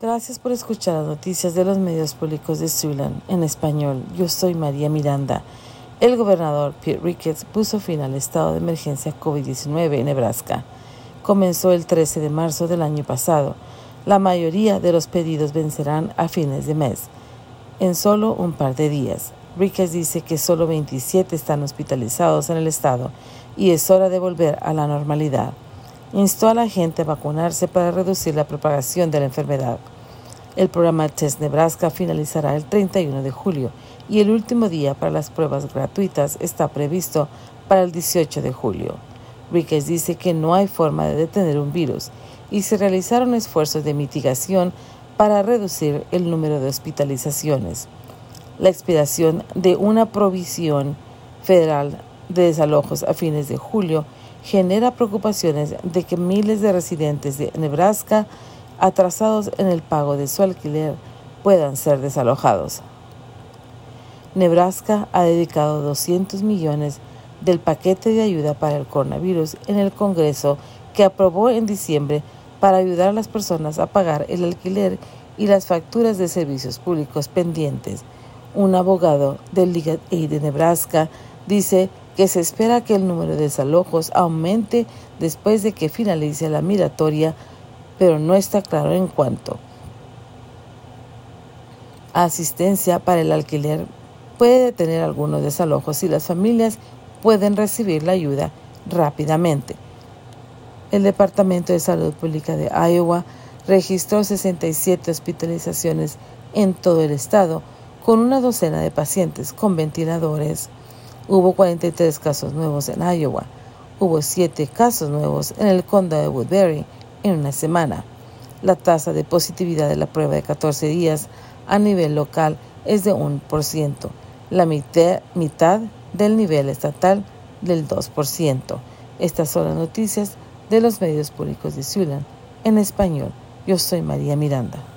Gracias por escuchar las noticias de los medios públicos de Siouxland en español. Yo soy María Miranda. El gobernador Pete Ricketts puso fin al estado de emergencia COVID-19 en Nebraska. Comenzó el 13 de marzo del año pasado. La mayoría de los pedidos vencerán a fines de mes, en solo un par de días. Ricketts dice que solo 27 están hospitalizados en el estado y es hora de volver a la normalidad. Instó a la gente a vacunarse para reducir la propagación de la enfermedad. El programa Test Nebraska finalizará el 31 de julio y el último día para las pruebas gratuitas está previsto para el 18 de julio. Ricketts dice que no hay forma de detener un virus y se realizaron esfuerzos de mitigación para reducir el número de hospitalizaciones. La expiración de una provisión federal de desalojos a fines de julio genera preocupaciones de que miles de residentes de Nebraska atrasados en el pago de su alquiler puedan ser desalojados. Nebraska ha dedicado 200 millones del paquete de ayuda para el coronavirus en el Congreso que aprobó en diciembre para ayudar a las personas a pagar el alquiler y las facturas de servicios públicos pendientes. Un abogado del Legal Aid de Nebraska dice que se espera que el número de desalojos aumente después de que finalice la migratoria, pero no está claro en cuánto. Asistencia para el alquiler puede detener algunos desalojos y las familias pueden recibir la ayuda rápidamente. El Departamento de Salud Pública de Iowa registró 67 hospitalizaciones en todo el estado, con una docena de pacientes con ventiladores. Hubo 43 casos nuevos en Iowa. Hubo 7 casos nuevos en el condado de Woodbury en una semana. La tasa de positividad de la prueba de 14 días a nivel local es de 1%, la mitad del nivel estatal del 2%. Estas son las noticias de los medios públicos de Siouxland en español. Yo soy María Miranda.